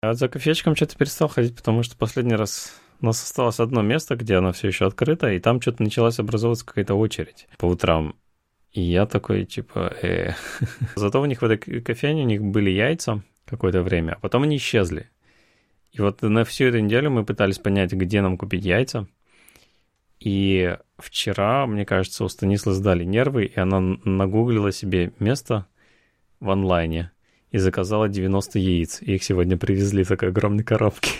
А за кофейчиком что-то перестал ходить, потому что последний раз у нас осталось одно место, где оно все еще открыто, и там что-то началась образовываться какая-то очередь по утрам. И я такой, типа, Зато у них в этой кофейне у них были яйца какое-то время, а потом они исчезли. И вот на всю эту неделю мы пытались понять, где нам купить яйца. И вчера, мне кажется, у Станиславы сдали нервы, и она нагуглила себе место в онлайне и заказала 90 яиц. И их сегодня привезли в такой огромной коробке.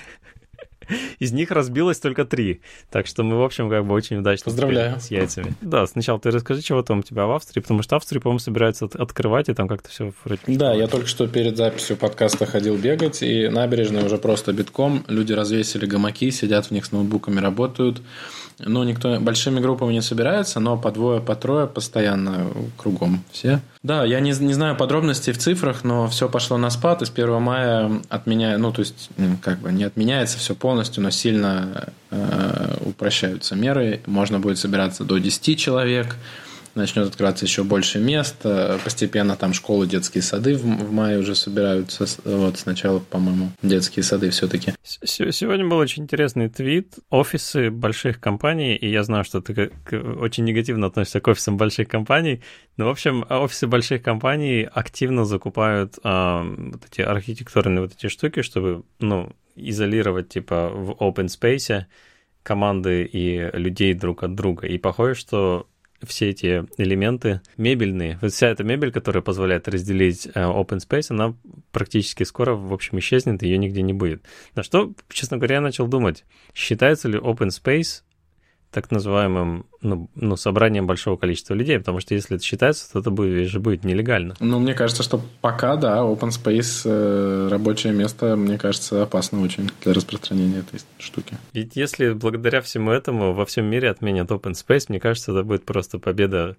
Из них разбилось только 3. Так что мы, в общем, как бы очень удачно Поздравляю. С яйцами. Да, сначала ты расскажи, чего там у тебя в Австрии, потому что Австрию, по-моему, собираются открывать, и там как-то все вроде... Да, я только что перед записью подкаста ходил бегать, и набережная уже просто битком. Люди развесили гамаки, сидят в них с ноутбуками, работают. Ну, никто большими группами не собирается, но по двое, по трое постоянно кругом все. Да, я не знаю подробностей в цифрах, но все пошло на спад, и с 1 мая то есть, как бы не отменяется все полностью, но сильно упрощаются меры. Можно будет собираться до 10 человек, начнет открываться еще больше мест. Постепенно там школы, детские сады в мае уже собираются. Вот сначала, по-моему, детские сады все-таки. Сегодня был очень интересный твит. Офисы больших компаний, и я знаю, что ты очень негативно относишься к офисам больших компаний, но, в общем, офисы больших компаний активно закупают вот эти архитектурные вот эти штуки, чтобы, изолировать, типа, в open space команды и людей друг от друга. И похоже, что все эти элементы мебельные, вот вся эта мебель, которая позволяет разделить open space, она практически скоро, в общем, исчезнет, ее нигде не будет. На что, честно говоря, я начал думать, считается ли open space так называемым, собранием большого количества людей, потому что если это считается, то это будет нелегально. Мне кажется, что пока, да, open space, рабочее место, мне кажется, опасно очень для распространения этой штуки. Ведь если благодаря всему этому во всем мире отменят open space, мне кажется, это будет просто победа.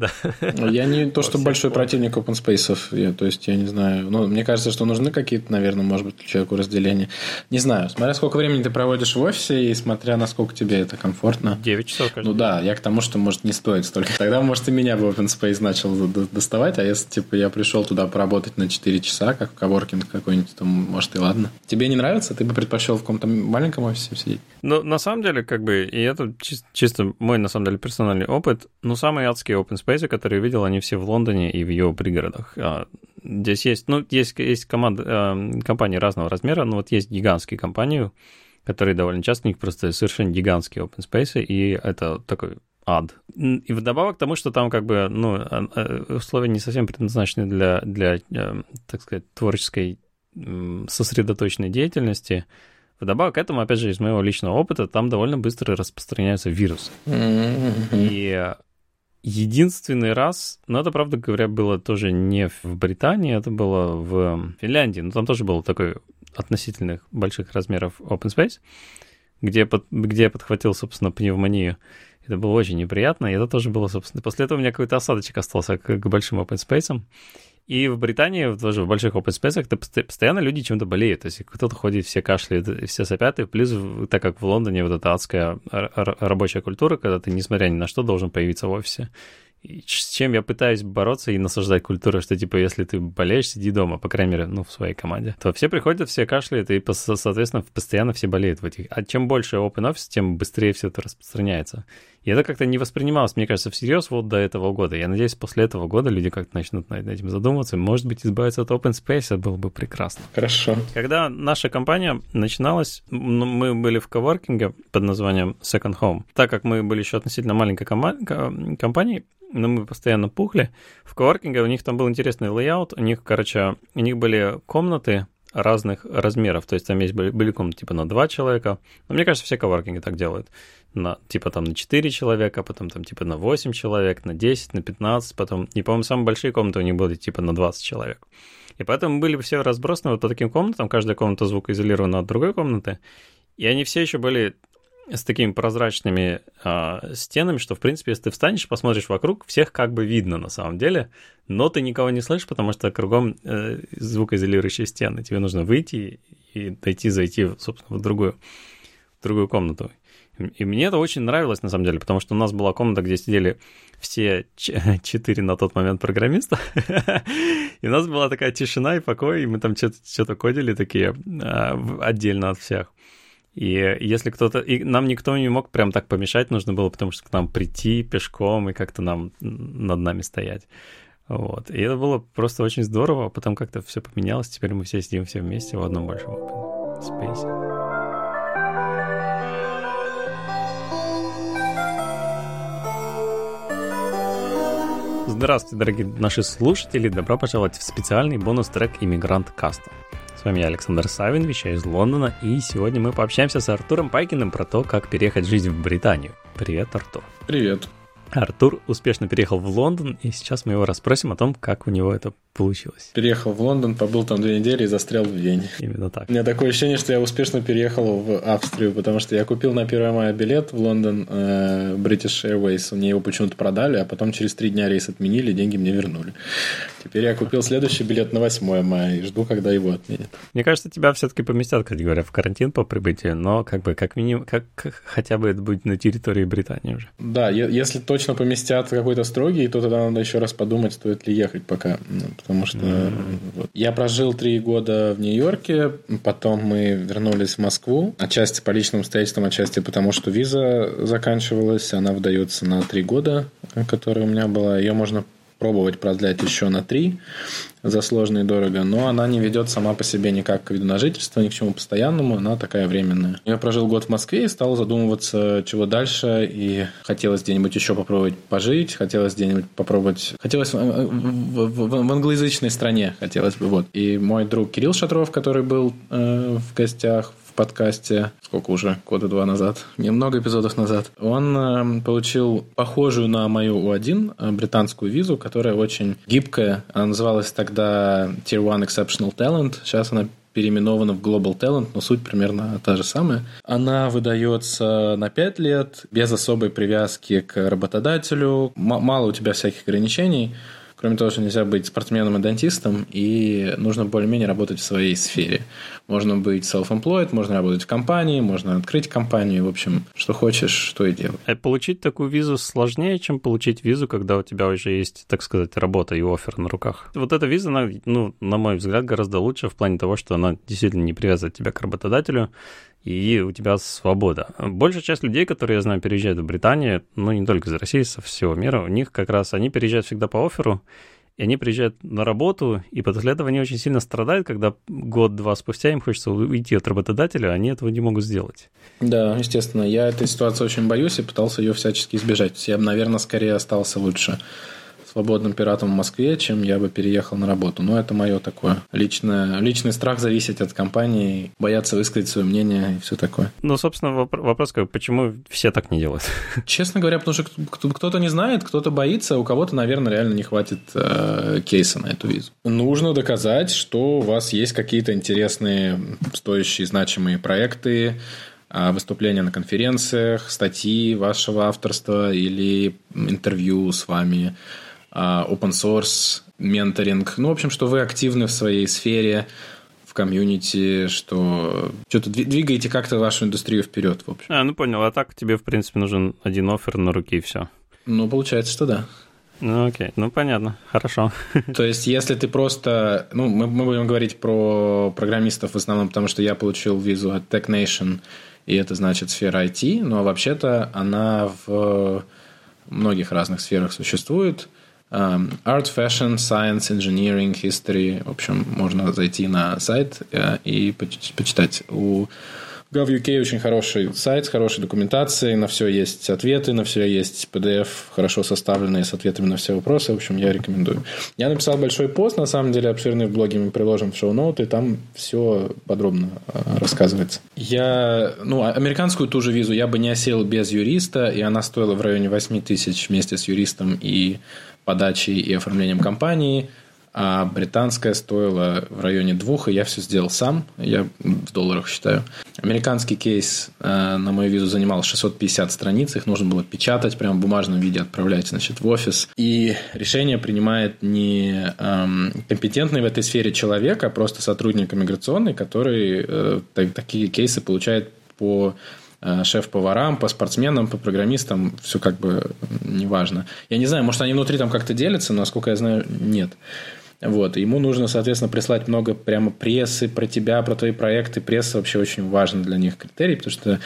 Я не то, что большой противник open space, то есть я не знаю. Мне кажется, что нужны какие-то, наверное, может быть, человеку разделения. Не знаю, смотря сколько времени ты проводишь в офисе и смотря насколько тебе это комфортно. 9 часов, кажется. Да, я к тому, что, может, не стоит столько. Тогда, может, и меня бы open space начал доставать, а если, я пришел туда поработать на 4 часа, как в коворкинг какой-нибудь, то, может, и ладно. Тебе не нравится? Ты бы предпочел в каком-то маленьком офисе сидеть? На самом деле, и это чисто мой, на самом деле, персональный опыт, самые адские open space, которые я видел, они все в Лондоне и в его пригородах. Здесь есть компании разного размера, но вот есть гигантские компании, которые довольно часто, у них просто совершенно гигантские open space, и это такой ад. И вдобавок к тому, что там условия не совсем предназначены для так сказать, творческой сосредоточенной деятельности. Вдобавок к этому, опять же, из моего личного опыта, там довольно быстро распространяются вирусы. И единственный раз, это, правда говоря, было тоже не в Британии, это было в Финляндии, но там тоже был такой относительных больших размеров open space, где я подхватил, собственно, пневмонию. Это было очень неприятно, и это тоже было, собственно... После этого у меня какой-то осадочек остался к большим open space. И в Британии, тоже в больших open space, постоянно люди чем-то болеют. То есть кто-то ходит, все кашляют, все сопят, и плюс, так как в Лондоне вот эта адская рабочая культура, когда ты, несмотря ни на что, должен появиться в офисе. И с чем я пытаюсь бороться и насаждать культуру, что, если ты болеешь, сиди дома, по крайней мере, в своей команде, то все приходят, все кашляют, и, соответственно, постоянно все болеют в этих. А чем больше open office, тем быстрее все это распространяется. И это как-то не воспринималось, мне кажется, всерьез вот до этого года. Я надеюсь, после этого года люди как-то начнут над этим задумываться. Может быть, избавиться от open space, это было бы прекрасно. Хорошо. Когда наша компания начиналась, мы были в коворкинге под названием Second Home. Так как мы были еще относительно маленькой компанией, но мы постоянно пухли. В коворкинге у них там был интересный лейаут. У них были комнаты разных размеров. То есть там были комнаты на 2 человека. Но мне кажется, все коворкинги так делают. На 4 человека, потом на 8 человек, на 10, на 15, потом... И, по-моему, самые большие комнаты у них были на 20 человек. И поэтому были все разбросаны по таким комнатам. Каждая комната звукоизолирована от другой комнаты. И они все еще были с такими прозрачными стенами, что, в принципе, если ты встанешь, посмотришь вокруг, всех как бы видно на самом деле, но ты никого не слышишь, потому что кругом звукоизолирующие стены. Тебе нужно выйти и зайти, собственно, в другую комнату. И мне это очень нравилось, на самом деле, потому что у нас была комната, где сидели все 4 на тот момент программиста, и у нас была такая тишина и покой, и мы там что-то кодили такие отдельно от всех. И если кто-то... И нам никто не мог прям так помешать, нужно было, потому что к нам прийти пешком и как-то нам над нами стоять. Вот. И это было просто очень здорово, потом как-то все поменялось, теперь мы все сидим все вместе в одном большом open space. Здравствуйте, дорогие наши слушатели! Добро пожаловать в специальный бонус-трек «Иммигрант Каста». С вами я, Александр Савин, вещаю из Лондона, и сегодня мы пообщаемся с Артуром Пайкиным про то, как переехать жить в Британию. Привет, Артур! Привет! Артур успешно переехал в Лондон, и сейчас мы его расспросим о том, как у него это получилось. Переехал в Лондон, побыл там 2 недели и застрял в Вене. Именно так. У меня такое ощущение, что я успешно переехал в Австрию, потому что я купил на 1 мая билет в Лондон British Airways. Мне его почему-то продали, а потом через 3 дня рейс отменили, деньги мне вернули. Теперь я купил следующий билет на 8 мая и жду, когда его отменят. Мне кажется, тебя все-таки поместят, кстати говоря, в карантин по прибытию, но как минимум, хотя бы это будет на территории Британии уже. Да, если точно поместят какой-то строгий, то тогда надо еще раз подумать, стоит ли ехать пока. Потому что вот. Я прожил 3 года в Нью-Йорке, потом мы вернулись в Москву, отчасти по личным обстоятельствам, отчасти потому, что виза заканчивалась, она выдается на 3 года, которая у меня была, ее можно пробовать продлять еще на 3 за сложно и дорого, но она не ведет сама по себе никак к виду на жительство, ни к чему постоянному, она такая временная. Я прожил год в Москве и стал задумываться, чего дальше, и хотелось где-нибудь еще попробовать пожить, хотелось где-нибудь попробовать... Хотелось в англоязычной стране, хотелось бы, вот. И мой друг Кирилл Шатров, который был в гостях в подкасте, сколько уже, 2 года назад, немного эпизодов назад, он получил похожую на мою U1 британскую визу, которая очень гибкая. Она называлась тогда Tier 1 Exceptional Talent. Сейчас она переименована в Global Talent, но суть примерно та же самая. Она выдается на 5 лет, без особой привязки к работодателю. Мало у тебя всяких ограничений. Кроме того, что нельзя быть спортсменом и дантистом, и нужно более-менее работать в своей сфере. Можно быть self-employed, можно работать в компании, можно открыть компанию, в общем, что хочешь, что и делай. Получить такую визу сложнее, чем получить визу, когда у тебя уже есть, так сказать, работа и оффер на руках. Вот эта виза, она, на мой взгляд, гораздо лучше в плане того, что она действительно не привязывает тебя к работодателю, и у тебя свобода. Большая часть людей, которые, я знаю, переезжают в Британию, не только из России, со всего мира, у них как раз, они переезжают всегда по офферу, и они приезжают на работу, и после этого они очень сильно страдают, когда 1-2 спустя им хочется уйти от работодателя, а они этого не могут сделать. Да, естественно. Я этой ситуации очень боюсь и пытался ее всячески избежать. Я бы, наверное, скорее остался лучше свободным пиратом в Москве, чем я бы переехал на работу. Но это мое такое личный страх зависеть от компании, бояться высказать свое мнение и все такое. Собственно, вопрос, почему все так не делают? Честно говоря, потому что кто-то не знает, кто-то боится, у кого-то, наверное, реально не хватит кейса на эту визу. Нужно доказать, что у вас есть какие-то интересные, стоящие, значимые проекты, выступления на конференциях, статьи вашего авторства или интервью с вами, open source, менторинг. В общем, что вы активны в своей сфере, в комьюнити, что что-то двигаете как-то вашу индустрию вперед, в общем. Понял. А так тебе, в принципе, нужен один оффер на руки и все. Получается, что да. Окей, понятно, хорошо. То есть, если ты просто... мы будем говорить про программистов в основном, потому что я получил визу от Tech Nation, и это значит сфера IT, но вообще-то она в многих разных сферах существует. Art, fashion, science, engineering, history. В общем, можно зайти на сайт и почитать. У Gov.uk очень хороший сайт с хорошей документацией. На все есть ответы, на все есть PDF, хорошо составленные с ответами на все вопросы. В общем, я рекомендую. Я написал большой пост, на самом деле, обширный в блоге, мы приложим в шоу-ноуты, там все подробно рассказывается. Американскую ту же визу я бы не осел без юриста, и она стоила в районе 8 тысяч вместе с юристом и подачей и оформлением компании, а британская стоила в районе 2, и я все сделал сам, я в долларах считаю. Американский кейс на мою визу занимал 650 страниц, их нужно было печатать, прямо в бумажном виде отправлять, в офис. И решение принимает не компетентный в этой сфере человек, а просто сотрудник иммиграционный, который такие кейсы получает по шеф-поварам, по спортсменам, по программистам, все как бы неважно. Я не знаю, может, они внутри там как-то делятся, но, насколько я знаю, нет. Вот. Ему нужно, соответственно, прислать много прямо прессы про тебя, про твои проекты. Пресса вообще очень важен для них критерий, потому что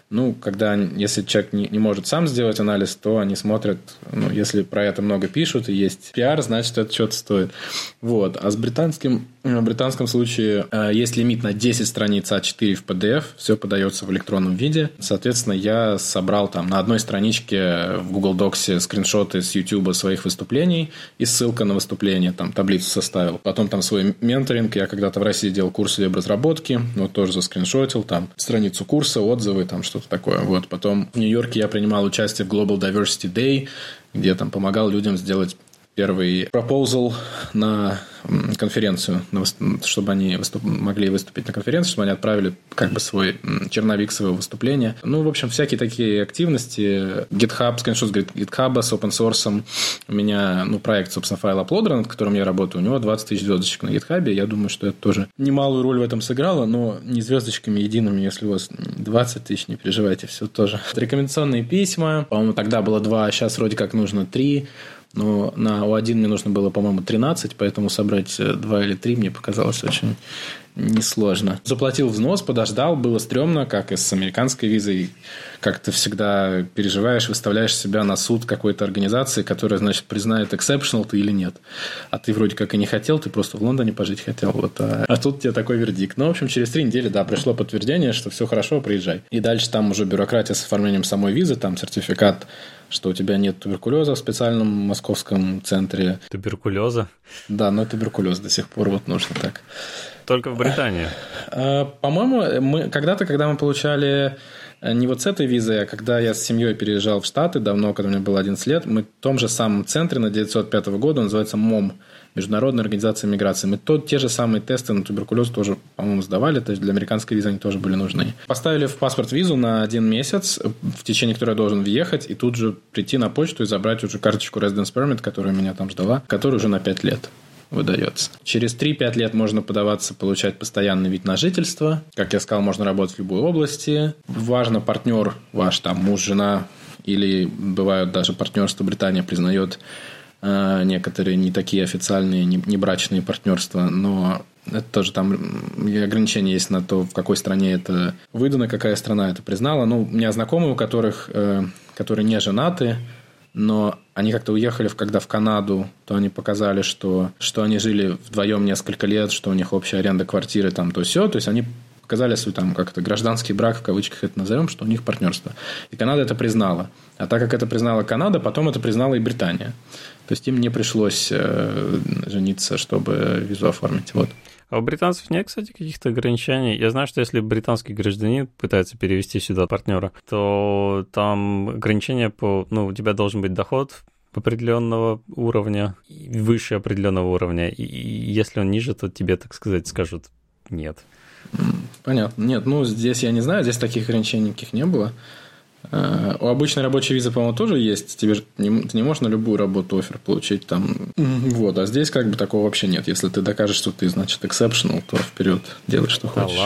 если человек не может сам сделать анализ, то они смотрят, если про это много пишут и есть пиар, значит, это что-то стоит. Вот. А в британском случае есть лимит на 10 страниц А4 в PDF, все подается в электронном виде. Соответственно, я собрал там на одной страничке в Google Docs скриншоты с YouTube своих выступлений и ссылка на выступление, там таблицу составил. Потом там свой менторинг, я когда-то в России делал курс веб-разработки, тоже заскриншотил, там страницу курса, отзывы, там что-то такое. Вот. Потом в Нью-Йорке я принимал участие в Global Diversity Day, где там помогал людям сделать первый пропозал на конференцию, чтобы они могли выступить на конференции, чтобы они отправили как бы свой черновик своего выступления. В общем, всякие такие активности. GitHub, скриншот GitHub с open source. У меня, проект, собственно, файл-аплодера, над которым я работаю, у него 20 тысяч звездочек на GitHub. Я думаю, что это тоже немалую роль в этом сыграло, но не звездочками едиными, если у вас 20 тысяч, не переживайте, все тоже. Рекомендационные письма. По-моему, тогда было 2, а сейчас вроде как нужно 3. Но на U1 мне нужно было, по-моему, 13, поэтому собрать 2 или 3 мне показалось очень несложно. Заплатил взнос, подождал, было стрёмно, как и с американской визой. Как ты всегда переживаешь, выставляешь себя на суд какой-то организации, которая, значит, признает exceptional ты или нет. А ты вроде как и не хотел, ты просто в Лондоне пожить хотел. Вот. А тут тебе такой вердикт. В общем, через 3 недели, пришло подтверждение, что все хорошо, приезжай. И дальше там уже бюрократия с оформлением самой визы, там сертификат, что у тебя нет туберкулеза в специальном московском центре. Туберкулеза? Да, но туберкулез до сих пор нужно так. Только в Британии? По-моему, когда мы получали не вот с этой визой, а когда я с семьей переезжал в Штаты давно, когда мне было 11 лет, мы в том же самом центре на 905 года, он называется МОМ, Международная организация миграции. Мы те же самые тесты на туберкулез тоже, по-моему, сдавали, то есть для американской визы они тоже были нужны. Поставили в паспорт визу на 1 месяц, в течение которой я должен въехать, и тут же прийти на почту и забрать уже карточку Residence Permit, которая меня там ждала, которая уже на 5 лет выдается. Через 3-5 лет можно подаваться, получать постоянный вид на жительство. Как я сказал, можно работать в любой области. Важно, партнер ваш, там, муж, жена, или бывают даже партнерства, Британия признает некоторые не такие официальные, не брачные партнерства, но это тоже там ограничения есть на то, в какой стране это выдано, какая страна это признала. У меня знакомые, у которых, которые не женаты, но они как-то уехали, когда в Канаду, то они показали, что они жили вдвоем несколько лет, что у них общая аренда квартиры, там то-сё. То есть они показали свой как-то гражданский брак, в кавычках это назовем, что у них партнерство. И Канада это признала. А так как это признала Канада, потом это признала и Британия. То есть им не пришлось жениться, чтобы визу оформить. Вот. А у британцев нет, кстати, каких-то ограничений? Я знаю, что если британский гражданин пытается перевести сюда партнера, то там ограничения у тебя должен быть доход определенного уровня, выше определенного уровня. И если он ниже, то тебе, так сказать, скажут нет. Понятно. Нет, здесь я не знаю, здесь таких ограничений никаких не было. У обычной рабочей визы, по-моему, тоже есть. Ты не можешь на любую работу оффер получить там. Вот, а здесь как бы такого вообще нет. Если ты докажешь, что ты, значит, exceptional, то вперед, делай, что хочешь.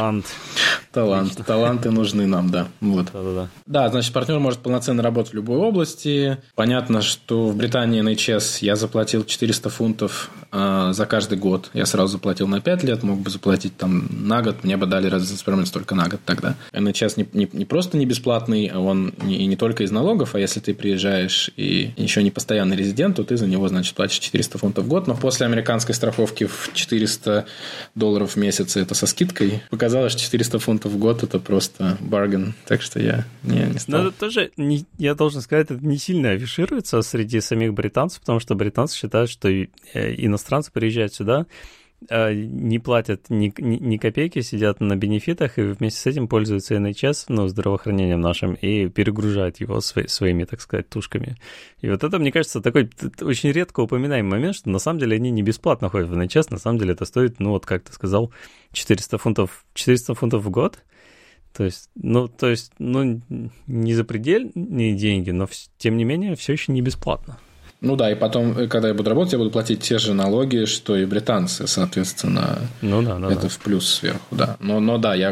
Таланты нужны нам, да. Вот. Да, значит, партнер может полноценно работать в любой области. Понятно, что в Британии NHS я заплатил 400 фунтов за каждый год. Я сразу заплатил на 5 лет, мог бы заплатить там на год. Мне бы дали Residence Permit только на год тогда. NHS не просто не бесплатный, а он и не только из налогов, а если ты приезжаешь и еще не постоянный резидент, то ты за него, значит, платишь 400 фунтов в год. Но после американской страховки в $400 в месяц, это со скидкой, показалось, что 400 фунтов в год это просто баргаин. Так что я не стал. Но это тоже, я должен сказать, это не сильно афишируется среди самих британцев, потому что британцы считают, что иностранцы приезжают сюда, не платят ни копейки, сидят на бенефитах и вместе с этим пользуются NHS, здравоохранением нашим, и перегружают его своими, так сказать, тушками. И вот это, мне кажется, такой очень редко упоминаемый момент, что на самом деле они не бесплатно ходят в NHS, на самом деле это стоит, как ты сказал, 400 фунтов в год. То есть, не запредельные деньги, но тем не менее все еще не бесплатно. Ну да, и потом, когда я буду работать, я буду платить те же налоги, что и британцы, соответственно. Ну да, это в плюс сверху, да. Но да, я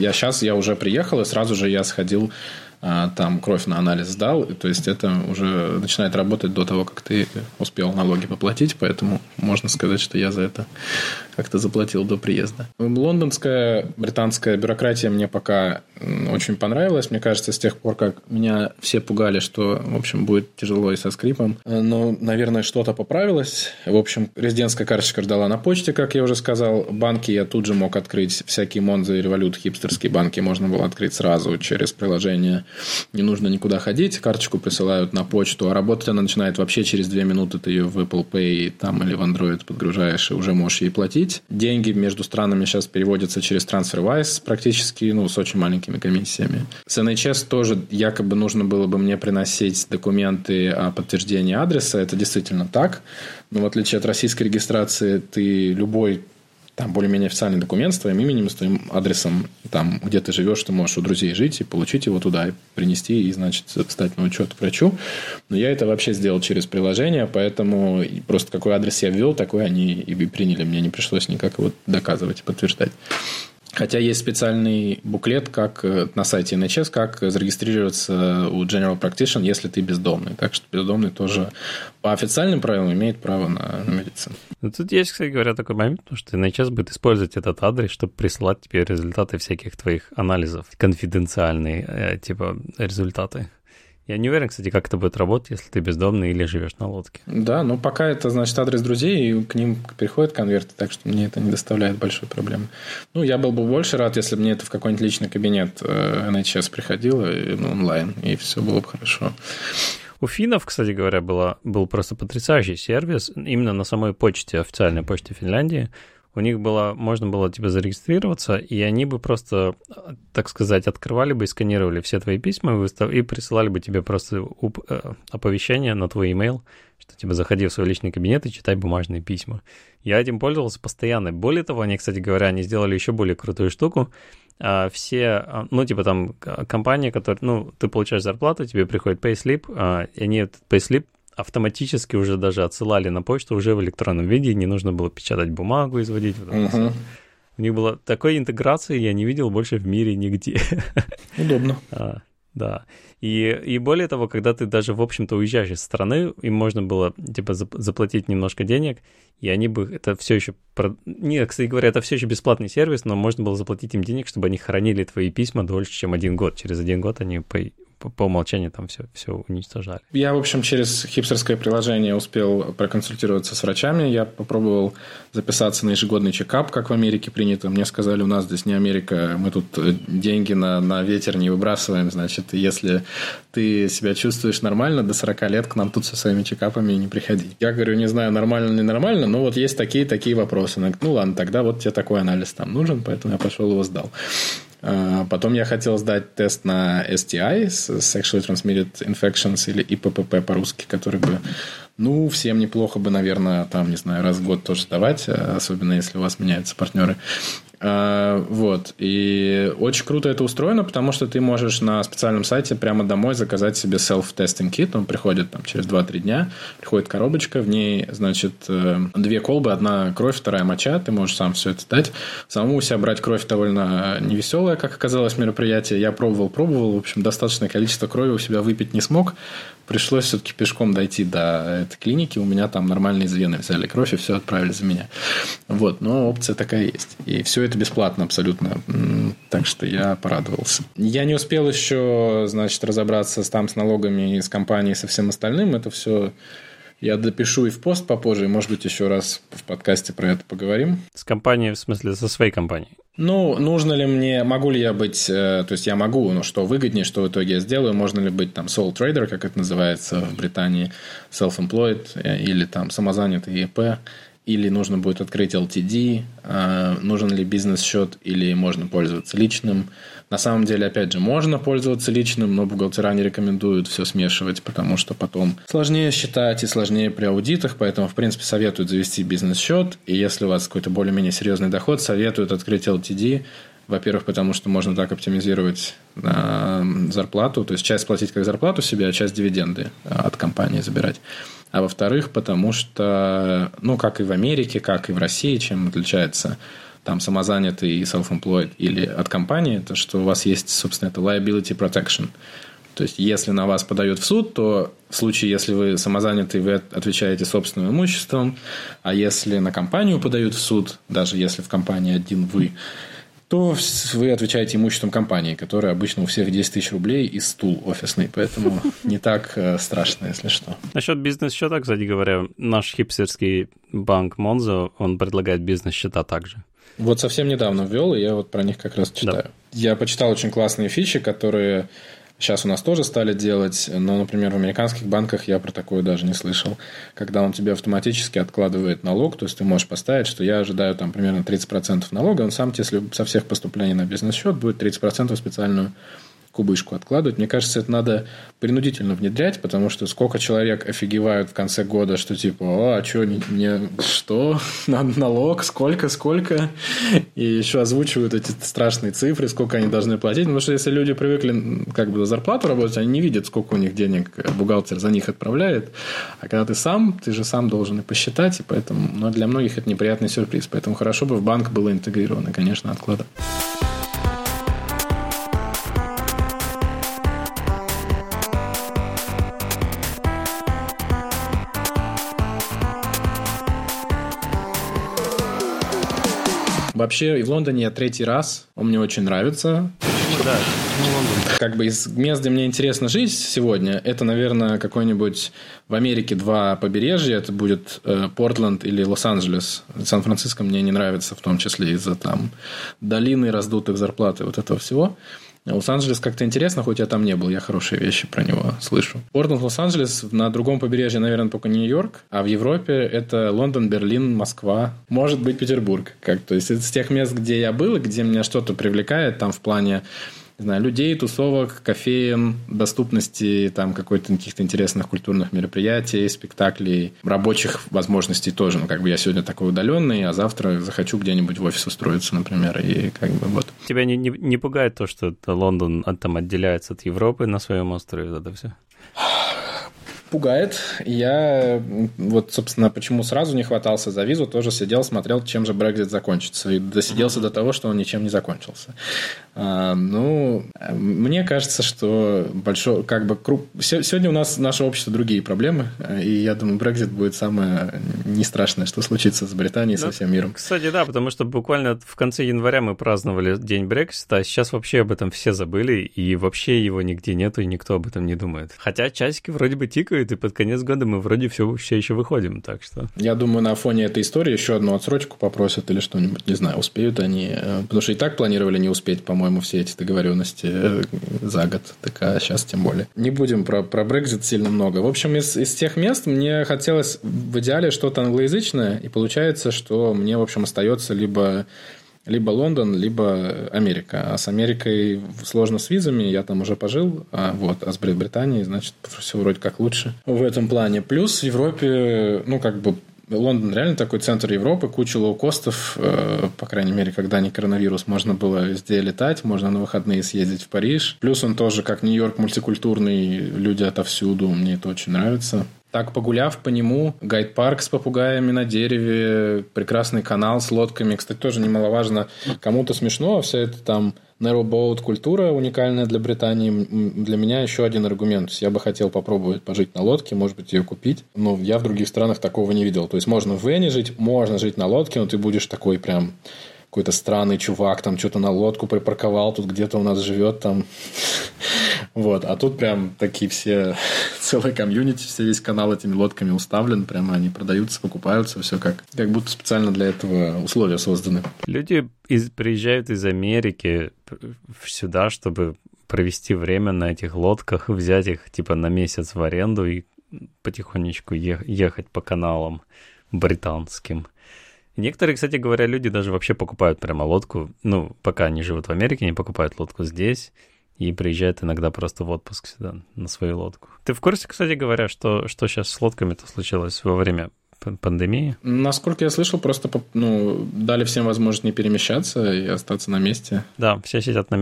я уже приехал, и сразу же я сходил, там кровь на анализ сдал, то есть это уже начинает работать до того, как ты успел налоги поплатить, поэтому можно сказать, что я за это как-то заплатил до приезда. Лондонская, британская бюрократия мне пока очень понравилась. Мне кажется, с тех пор, как меня все пугали, что, в общем, будет тяжело и со скрипом. Но, наверное, что-то поправилось. В общем, резидентская карточка ждала на почте, как я уже сказал. Банки я тут же мог открыть. Всякие Монзы и Revolut, хипстерские банки можно было открыть сразу через приложение. Не нужно никуда ходить. Карточку присылают на почту. А работать она начинает вообще через 2 минуты. Ты ее в Apple Pay там, или в Android подгружаешь, и уже можешь ей платить. Деньги между странами сейчас переводятся через TransferWise практически, с очень маленькими комиссиями. С NHS тоже якобы нужно было бы мне приносить документы о подтверждении адреса. Это действительно так. Но в отличие от российской регистрации, ты любой там более-менее официальный документ с твоим именем, с твоим адресом, там, где ты живешь, ты можешь у друзей жить и получить его туда, и принести, и, значит, встать на учет к врачу. Но я это вообще сделал через приложение, поэтому просто какой адрес я ввел, такой они и приняли. Мне не пришлось никак его доказывать и подтверждать. Хотя есть специальный буклет как на сайте NHS, как зарегистрироваться у General Practitioner, если ты бездомный. Так что бездомный тоже по официальным правилам имеет право на медицину. Тут есть, кстати говоря, такой момент, потому что NHS будет использовать этот адрес, чтобы присылать тебе результаты всяких твоих анализов, конфиденциальные типа результаты. Я не уверен, кстати, как это будет работать, если ты бездомный или живешь на лодке. Да, но пока это, значит, адрес друзей, и к ним приходят конверты, так что мне это не доставляет большой проблемы. Я был бы больше рад, если бы мне это в какой-нибудь личный кабинет NHS приходило, онлайн, и все было бы хорошо. У финнов, кстати говоря, был просто потрясающий сервис, именно на самой почте, официальной почте Финляндии. У них можно было зарегистрироваться, и они бы просто, так сказать, открывали бы и сканировали все твои письма и присылали бы тебе просто оповещение на твой имейл, что заходи в свой личный кабинет и читай бумажные письма. Я этим пользовался постоянно. Более того, они, кстати говоря, они сделали еще более крутую штуку. Все, там компания, которая, ты получаешь зарплату, тебе приходит payslip, и они этот payslip автоматически уже даже отсылали на почту уже в электронном виде, не нужно было печатать бумагу, изводить. У них была такой интеграции, я не видел больше в мире нигде. Удобно. Да. И более того, когда ты даже, в общем-то, уезжаешь из страны, им можно было, заплатить немножко денег, и они бы это все еще... Не, кстати говоря, это все еще бесплатный сервис, но можно было заплатить им денег, чтобы они хранили твои письма дольше, чем 1 год. Через 1 год они по умолчанию там все уничтожали. Я, в общем, через хипстерское приложение успел проконсультироваться с врачами. Я попробовал записаться на ежегодный чекап, как в Америке принято. Мне сказали, у нас здесь не Америка, мы тут деньги на ветер не выбрасываем. Значит, если ты себя чувствуешь нормально, до 40 лет к нам тут со своими чекапами не приходи. Я говорю, не знаю, нормально или ненормально, но вот есть такие вопросы. Она говорит, ладно, тогда вот тебе такой анализ там нужен, поэтому я пошел его сдал. Потом я хотел сдать тест на STI, Sexually Transmitted Infections, или ИППП по-русски, который бы, всем неплохо бы, наверное, раз в год тоже сдавать, особенно если у вас меняются партнеры. И очень круто это устроено, потому что ты можешь на специальном сайте прямо домой заказать себе self-testing kit. Он приходит через 2-3 дня. Приходит коробочка, в ней, 2 колбы, 1 кровь, 2 моча. Ты можешь сам все это дать. Самому у себя брать кровь довольно невеселое, как оказалось, мероприятие. Я пробовал. В общем, достаточное количество крови у себя выпить не смог. Пришлось все-таки пешком дойти до этой клиники. У меня там нормально из вены взяли кровь и все отправили за меня. Но опция такая есть. И все это бесплатно абсолютно. Так что я порадовался. Я не успел еще, разобраться с налогами, с компанией, со всем остальным. Это все я допишу и в пост попозже. И, может быть, еще раз в подкасте про это поговорим. С компанией, в смысле, со своей компанией? Нужно ли мне, могу ли я быть, то есть я могу, но что выгоднее, что в итоге я сделаю, можно ли быть sole trader, как это называется в Британии, self-employed, или самозанятый ИП, или нужно будет открыть LTD, нужен ли бизнес-счет, или можно пользоваться личным. На самом деле, опять же, можно пользоваться личным, но бухгалтера не рекомендуют все смешивать, потому что потом сложнее считать и сложнее при аудитах, поэтому, в принципе, советуют завести бизнес-счет, и если у вас какой-то более-менее серьезный доход, советуют открыть LTD, во-первых, потому что можно так оптимизировать зарплату, то есть часть платить как зарплату себе, а часть дивиденды от компании забирать. а во-вторых, потому что, ну, как и в Америке, как и в России, чем отличается там самозанятый и self-employed или от компании, это что у вас есть, собственно, это liability protection. То есть, если на вас подают в суд, то в случае, если вы самозанятый, вы отвечаете собственным имуществом, а если на компанию подают в суд, даже если в компании один вы, то вы отвечаете имуществом компании, которая обычно у всех 10 тысяч рублей и стул офисный, поэтому не так страшно, если что. Насчет бизнес-счета, кстати говоря, наш хипстерский банк Monzo, он предлагает бизнес-счета также. Вот совсем недавно ввел, и я вот про них как раз читаю. Да. Я почитал очень классные фичи, которые сейчас у нас тоже стали делать, но, например, в американских банках я про такое даже не слышал. Когда он тебе автоматически откладывает налог, то есть ты можешь поставить, что я ожидаю там примерно 30% налога, он сам тебе со всех поступлений на бизнес-счет будет 30% специальную кубышку откладывать. Мне кажется, это надо принудительно внедрять, потому что сколько человек офигевают в конце года, что типа, а что, что? Надо налог? Сколько? И еще озвучивают эти страшные цифры, сколько они должны платить. Потому что если люди привыкли как бы за зарплату работать, они не видят, сколько у них денег бухгалтер за них отправляет. А когда ты же сам должен и посчитать, и поэтому, но для многих это неприятный сюрприз. Поэтому хорошо бы в банк было интегрировано, конечно, откладывать. Вообще, и в Лондоне я 3-й раз. Он мне очень нравится. Да, Лондон. Как бы из мест, где мне интересно жить сегодня, это, наверное, какой-нибудь в Америке 2 побережья. Это будет Портленд или Лос-Анджелес. Сан-Франциско мне не нравится, в том числе из-за там долины раздутых зарплат и вот этого всего. Лос-Анджелес как-то интересно, хоть я там не был, я хорошие вещи про него слышу. Портленд, Лос-Анджелес, на другом побережье, наверное, только Нью-Йорк, а в Европе это Лондон, Берлин, Москва, может быть, Петербург. То есть, это с тех мест, где я был, и где меня что-то привлекает, там в плане, не знаю, людей, тусовок, кофеен, доступности там каких-то интересных культурных мероприятий, спектаклей, рабочих возможностей тоже. Ну, как бы я сегодня такой удаленный, а завтра захочу где-нибудь в офис устроиться, например, и как бы вот. Тебя не пугает то, что Лондон там отделяется от Европы на своем острове, вот это все? Пугает. Я вот, собственно, почему сразу не хватался за визу, тоже сидел, смотрел, чем же Brexit закончится. И досиделся до того, что он ничем не закончился. Мне кажется, что сегодня у нас наше общество другие проблемы, и я думаю, Brexit будет самое не страшное, что случится с Британией, со всем миром. Кстати, да, потому что буквально в конце января мы праздновали День Брексита, а сейчас вообще об этом все забыли, и вообще его нигде нету, и никто об этом не думает. Хотя часики вроде бы тикают, и под конец года мы вроде все еще выходим, так что... Я думаю, на фоне этой истории еще одну отсрочку попросят или что-нибудь, не знаю, успеют они, потому что и так планировали не успеть, по-моему, все эти договоренности за год, так а сейчас тем более. Не будем про Brexit сильно много. В общем, из тех мест мне хотелось в идеале что-то англоязычное, и получается, что мне, в общем, остается либо Лондон, либо Америка. А с Америкой сложно с визами, я там уже пожил, а с Британией, значит, все вроде как лучше в этом плане. Плюс в Европе, Лондон реально такой центр Европы, куча лоукостов, по крайней мере, когда не коронавирус, можно было везде летать, можно на выходные съездить в Париж. Плюс он тоже, как Нью-Йорк, мультикультурный, люди отовсюду, мне это очень нравится. Так, погуляв по нему, гайд-парк с попугаями на дереве, прекрасный канал с лодками. Кстати, тоже немаловажно, кому-то смешно, а вся эта там narrowboat культура уникальная для Британии. Для меня еще один аргумент. Я бы хотел попробовать пожить на лодке, может быть, ее купить. Но я в других странах такого не видел. То есть, можно в Вене жить, можно жить на лодке, но ты будешь такой прям... какой-то странный чувак, там что-то на лодку припарковал, тут где-то у нас живет там. Вот. А тут прям такие все, целый комьюнити, весь канал этими лодками уставлен, прямо они продаются, покупаются, все как будто специально для этого условия созданы. Люди приезжают из Америки сюда, чтобы провести время на этих лодках, взять их типа на месяц в аренду и потихонечку ехать по каналам британским. Некоторые, кстати говоря, люди даже вообще покупают прямо лодку, пока они живут в Америке, они покупают лодку здесь и приезжают иногда просто в отпуск сюда на свою лодку. Ты в курсе, кстати говоря, что сейчас с лодками-то случилось во время пандемии? Насколько я слышал, просто дали всем возможность не перемещаться и остаться на месте. Да, все сидят на месте.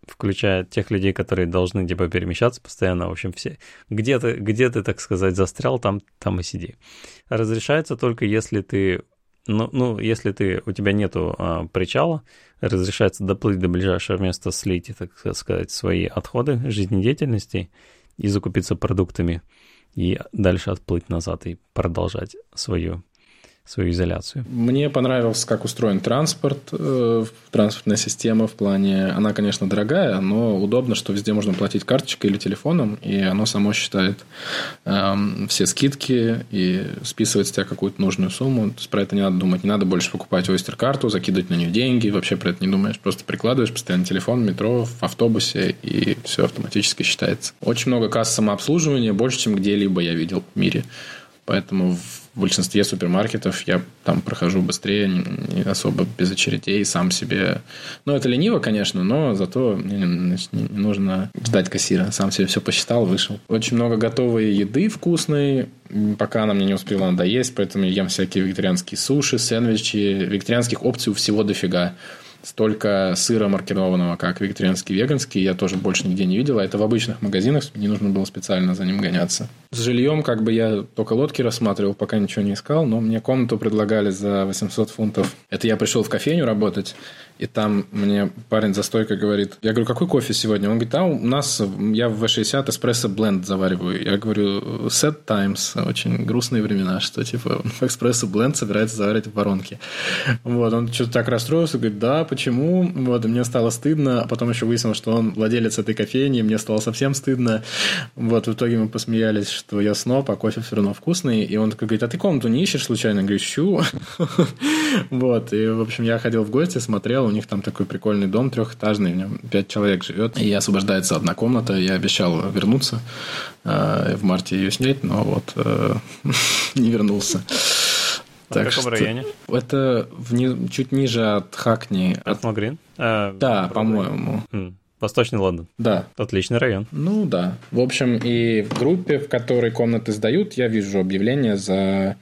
включая тех людей, которые должны типа перемещаться постоянно, в общем, все. Где ты, так сказать, застрял, там и сиди. Разрешается только если ты, если у тебя нету причала, разрешается доплыть до ближайшего места, слить, так сказать, свои отходы жизнедеятельности и закупиться продуктами, и дальше отплыть назад и продолжать свою изоляцию. Мне понравился, как устроен транспорт, транспортная система в плане... Она, конечно, дорогая, но удобно, что везде можно платить карточкой или телефоном, и оно само считает все скидки и списывает с тебя какую-то нужную сумму. То есть про это не надо думать. Не надо больше покупать Oyster-карту, закидывать на нее деньги. Вообще про это не думаешь. Просто прикладываешь постоянно телефон в метро, в автобусе, и все автоматически считается. Очень много касс самообслуживания, больше, чем где-либо я видел в мире. Поэтому в большинстве супермаркетов я там прохожу быстрее, не особо без очередей, сам себе... Ну, это лениво, конечно, но зато мне не нужно ждать кассира. Сам себе все посчитал, вышел. Очень много готовой еды вкусной, пока она мне не успела надоесть, поэтому я ем всякие вегетарианские суши, сэндвичи. Вегетарианских опций у всего дофига. Столько сыра маркированного, как вегетарианский, веганский, я тоже больше нигде не видел. А это в обычных магазинах, не нужно было специально за ним гоняться. С жильем как бы я только лодки рассматривал, пока ничего не искал, но мне комнату предлагали за 800 фунтов. Это я пришел в кофейню работать, и там мне парень за стойкой говорит, я говорю, какой кофе сегодня? Он говорит, у нас, я в V60 эспрессо бленд завариваю. Я говорю, sad times, очень грустные времена, что типа эспрессо бленд собирается заваривать в воронке. Вот, он что-то так расстроился, говорит, да, почему? Вот, и мне стало стыдно, а потом еще выяснилось, что он владелец этой кофейни, мне стало совсем стыдно. Вот, в итоге мы посмеялись, что я сноб, а кофе все равно вкусный. И он такой говорит, а ты комнату не ищешь случайно? Я говорю, ищу. Вот, и, в общем, я ходил в гости, смотрел, у них там такой прикольный дом трехэтажный, в нем 5 человек живет, и освобождается одна комната, я обещал вернуться, в марте ее снять, но вот не вернулся. В каком районе? Это чуть ниже от Хакни. От Малгрин? Да, по-моему. Восточный Лондон. Да. Отличный район. Ну, да. В общем, и в группе, в которой комнаты сдают, я вижу объявление за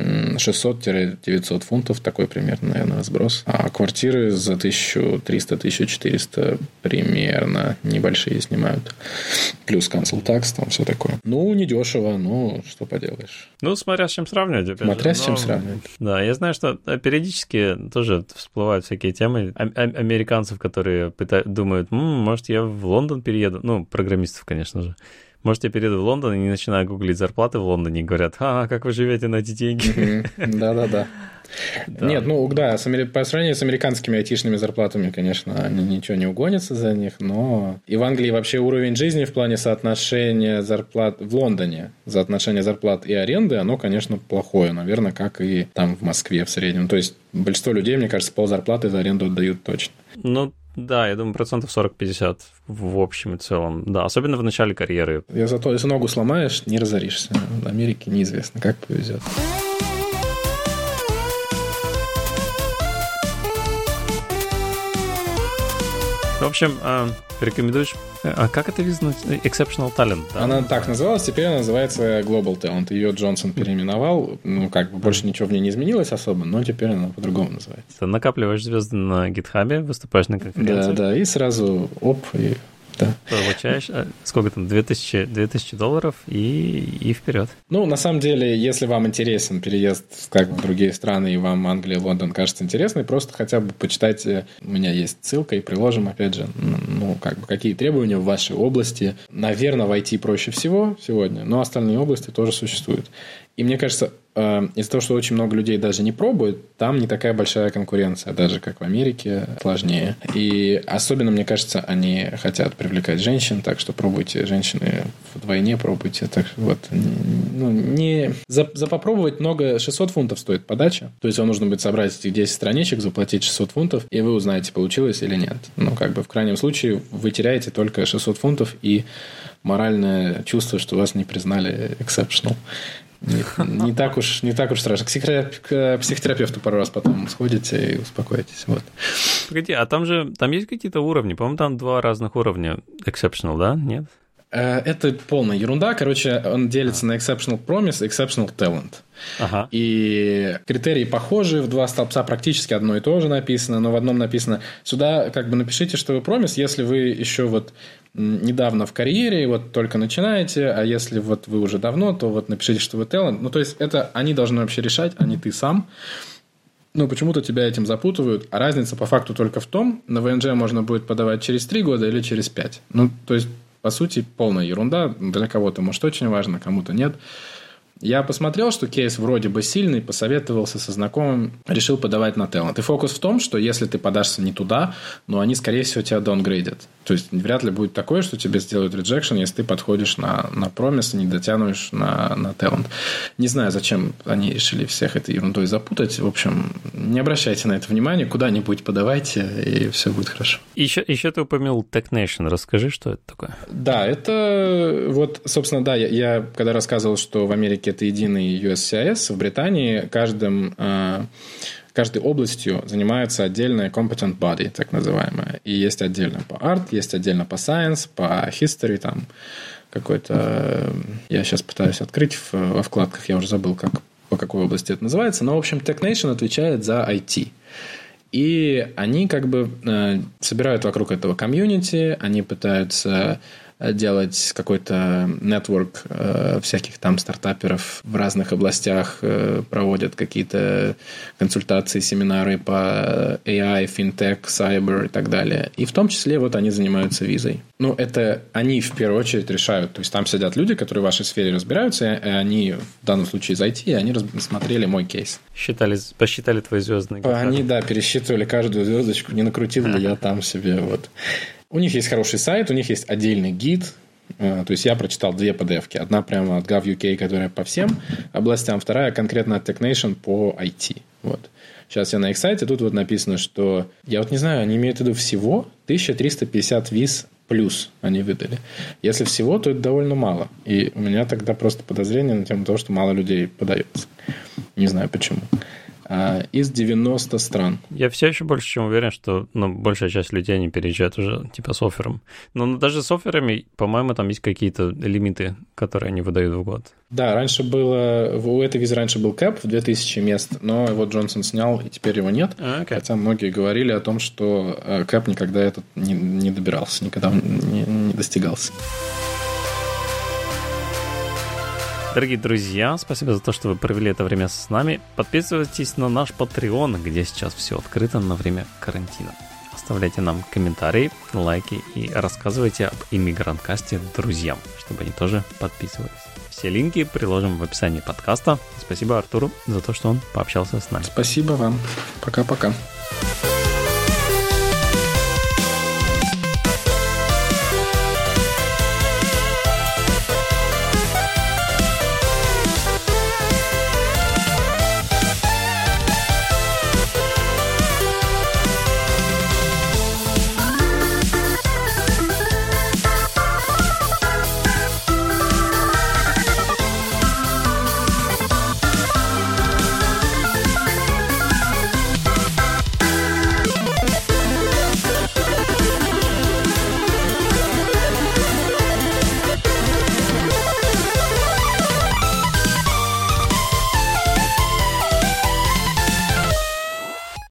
600-900 фунтов, такой примерно, наверное, сброс. А квартиры за 1300-1400 примерно небольшие снимают. Плюс консультакс, там все такое. Ну, недешево, но что поделаешь. Ну, смотря с чем сравнивать. Смотря с чем сравнивать. Да, я знаю, что периодически тоже всплывают всякие темы американцев, которые думают, может, я в Лондон перееду. Ну, программистов, конечно же. Может, я перееду в Лондон и не начинаю гуглить зарплаты в Лондоне и говорят, как вы живете на эти деньги? Да-да-да. Нет, по сравнению с американскими айтишными зарплатами, конечно, ничего не угонится за них, но и в Англии вообще уровень жизни в плане соотношения зарплат в Лондоне, соотношение зарплат и аренды, оно, конечно, плохое, наверное, как и там в Москве в среднем. То есть большинство людей, мне кажется, ползарплаты за аренду отдают точно. Ну, да, я думаю, 40-50% в общем и целом. Да, особенно в начале карьеры. Зато, если ногу сломаешь, не разоришься. В Америке неизвестно, как повезет. В общем, рекомендуешь... А как это видно? Exceptional Talent. Да? Она так называлась, теперь она называется Global Talent. Ее Джонсон переименовал. Ну, как бы больше ничего в ней не изменилось особо, но теперь она по-другому называется. Ты накапливаешь звезды на GitHub, выступаешь на конференции. Да, и сразу и... Да. Получаешь, сколько там, $2000 и вперед. Ну, на самом деле, если вам интересен переезд как в другие страны, и вам Англия, Лондон кажется интересной, просто хотя бы почитайте, у меня есть ссылка, и приложим, опять же, какие требования в вашей области. Наверное, в IT проще всего сегодня, но остальные области тоже существуют. И мне кажется, из-за того, что очень много людей даже не пробуют, там не такая большая конкуренция, даже как в Америке, сложнее. И особенно, мне кажется, они хотят привлекать женщин, так что пробуйте, женщины вдвойне пробуйте. Так вот, за попробовать много, 600 фунтов стоит подача. То есть вам нужно будет собрать этих 10 страничек, заплатить 600 фунтов, и вы узнаете, получилось или нет. В крайнем случае вы теряете только 600 фунтов и моральное чувство, что вас не признали exceptional. Не так уж страшно. К психотерапевту пару раз потом сходите и успокоитесь. Вот. Погоди, а там есть какие-то уровни? По-моему, там 2 разных уровня exceptional, да? Нет? Это полная ерунда. Короче, он делится на exceptional promise и exceptional talent. Ага. И критерии похожи, в 2 столбца практически одно и то же написано, но в одном написано: сюда как бы напишите, что вы промис, если вы еще вот недавно в карьере, вот только начинаете, а если вот вы уже давно, то вот напишите, что вы talent. Ну, то есть, это они должны вообще решать, а не ты сам. Ну, почему-то тебя этим запутывают, а разница по факту только в том, на ВНЖ можно будет подавать через 3 года или через 5. Ну, то есть, по сути, полная ерунда. Для кого-то, может, очень важно, кому-то нет. Я посмотрел, что кейс вроде бы сильный, посоветовался со знакомым, решил подавать на talent. И фокус в том, что если ты подашься не туда, но они, скорее всего, тебя даунгрейдят. То есть, вряд ли будет такое, что тебе сделают rejection, если ты подходишь на promise и не дотянешь на talent. Не знаю, зачем они решили всех этой ерундой запутать. В общем, не обращайте на это внимания, куда-нибудь подавайте, и все будет хорошо. Еще ты упомянул TechNation. Расскажи, что это такое? Да, это вот, собственно, да, я когда рассказывал, что в Америке это единый USCIS, в Британии каждой областью занимается отдельная competent body, так называемая. И есть отдельно по art, есть отдельно по science, по history, там какой-то... Я сейчас пытаюсь открыть во вкладках, я уже забыл, по какой области это называется. Но, в общем, TechNation отвечает за IT. И они как бы собирают вокруг этого комьюнити, они пытаются делать какой-то нетворк всяких там стартаперов в разных областях, проводят какие-то консультации, семинары по AI, финтех, cyber и так далее. И в том числе вот они занимаются визой. Ну, это они в первую очередь решают. То есть, там сидят люди, которые в вашей сфере разбираются, и они, в данном случае из IT, они смотрели мой кейс. Посчитали твои звездные гитары. Они, да, пересчитывали каждую звездочку, не накрутил ли я там себе вот... У них есть хороший сайт, у них есть отдельный гид. То есть, я прочитал 2 PDF-ки. Одна прямо от Gov.uk, которая по всем областям, вторая конкретно от TechNation по IT. Вот. Сейчас я на их сайте, тут вот написано, что... Я вот не знаю, они имеют в виду всего 1350 виз плюс они выдали. Если всего, то это довольно мало. И у меня тогда просто подозрение на тему того, что мало людей подается. Не знаю почему. Из 90 стран. Я все еще больше чем уверен, что большая часть людей не переезжает уже типа с оффером. Но даже с офферами, по-моему, там есть какие-то лимиты, которые они выдают в год. Да, раньше было... У этой визы раньше был кэп в 2000 мест, но его Джонсон снял, и теперь его нет. Хотя многие говорили о том, что кэп никогда этот не добирался, никогда не достигался. Дорогие друзья, спасибо за то, что вы провели это время с нами. Подписывайтесь на наш Patreon, где сейчас все открыто на время карантина. Оставляйте нам комментарии, лайки и рассказывайте об Immigrant-касте друзьям, чтобы они тоже подписывались. Все линки приложим в описании подкаста. Спасибо Артуру за то, что он пообщался с нами. Спасибо вам. Пока-пока.